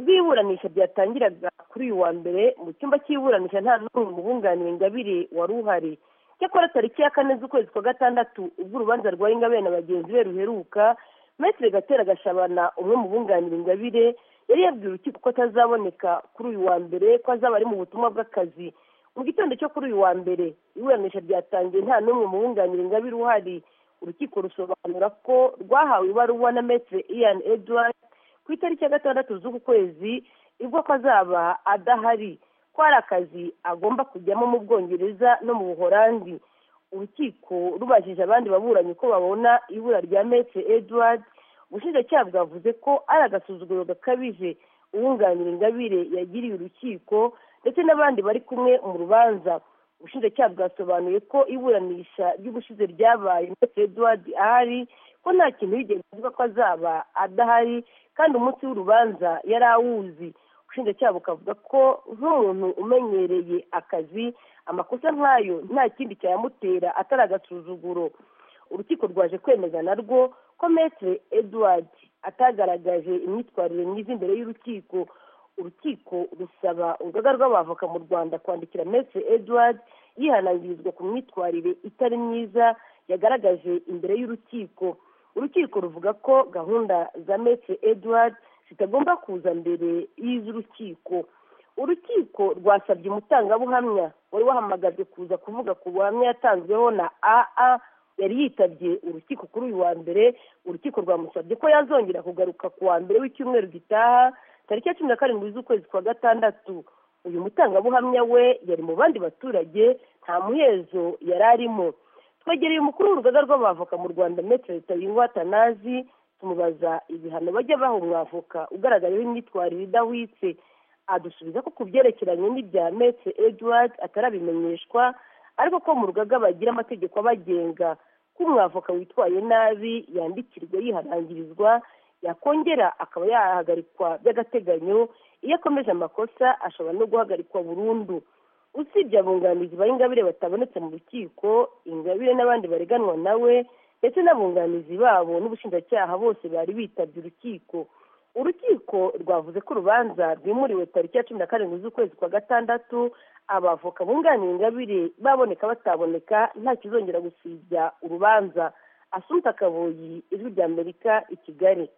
ubwo iburanisha ryatangiraga kuri uyu wa mbere mu cyumba cy'iburanisha nta n'umwe mu bunganira Ingabire wari uhari. Cyakora tariki ya 4 z'ukwezi kwa gatandatu ubwo urubanza rwa Ingabire na bagenzi be ruheruka, Maître Gatera Gashabana umwe mu bunganira Ingabire yari yabwiye urukiko ko atazaboneka kuri uyu wa mbere, ko azaba ari mu butumwa bw'akazi. Mu gitondo cyo kuri uyu wa mbere iburanisha ryatangiye nta n'umwe mu bunganira Ingabire uhari. Urukiko rusobanura ko rwahawe ibaruwa na Maître Ian Edward ku itariki ya 6 z'uku kwezi ibwo ko azaba adahari, ko ari akazi agomba kujyamo mu Bwongereza no mu Buholandi. Urukiko rubajije abandi baburanyi ko babona ibura rya Maître Edward, ubushinjacyaha bwavuze ko ari agasuzuguro gakabije uwunganira Ingabire yagiriye urukiko ndetse n'abandi bari kumwe mu rubanza. Ubushinjacyaha bwasobanuye ko iburanisha ry'ubushize ryabaye Maître Edward ahari, ko nta kintu yigeze avuga ko azaba adahari kandi umunsi w'urubanza yari awuzi. Ubushinjacyaha bukavuga ko nk'umuntu umenyereye akazi, amakosa nk'ayo nta kindi cyayamutera atari agasuzuguro. Urukiko rwaje kwemeza narwo ko Maître Edward atagaragaje imyitwarire myiza imbere y'urukiko. Urukiko rusaba urugaga rw'abavoka mu Rwanda kwandikira Maître Edward yihanangirizwa ku myitwarire itari myiza yagaragaje imbere y'urukiko. Urukiko ruvuga ko gahunda za Maître Edward zitagomba kuza mbere y'iz'urukiko. Urukiko rwasabye umutangabuhamya wari wahamagajwe kuza kuvuga ku buhamya yatanzweho na AA yari yitabye urukiko kuri uyu wa mbere. Urukiko rwamusabye ko yazongera kugaruka ku wa mbere w'icyumweru gitaha tariki ya 17 z'ukwezi kwa gatandatu. Uyu mutangabuhamya we yari mu bandi baturage, nta muhezo yari arimo. Twegereye umukuru w'urugaga rw'abavoka mu Rwanda Maître Rutayingwa Atanazi tumubaza ibihano bajya baha umwavoka ugaragayeho imyitwarire idahwitse. Adusubiza ko ku byerekeranye n'ibya Maître Edward atarabimenyeshwa, ariko ko mu rugaga bagira amategeko abagenga, ko umwavoka witwaye nabi yandikirwa yihanangirizwa, yakongera akaba yahagarikwa by'agateganyo, iyo akomeje amakosa ashobora no guhagarikwa burundu. Usibye abunganizi ba Ingabire batabonetse mu rukiko, Ingabire n'abandi bareganwa nawe ndetse n'abunganizi babo n'ubushinjacyaha bose bari bitabye urukiko. Urukiko rwavuze ko urubanza rwimuriwe tariki ya 14 z'ukwezi kwa gatandatu, abavoka bunganira Ingabire baboneka bataboneka nta kizongera gusibya urubanza. Assumpta Kaboyi, Ijwi ry'Amerika, i Kigali.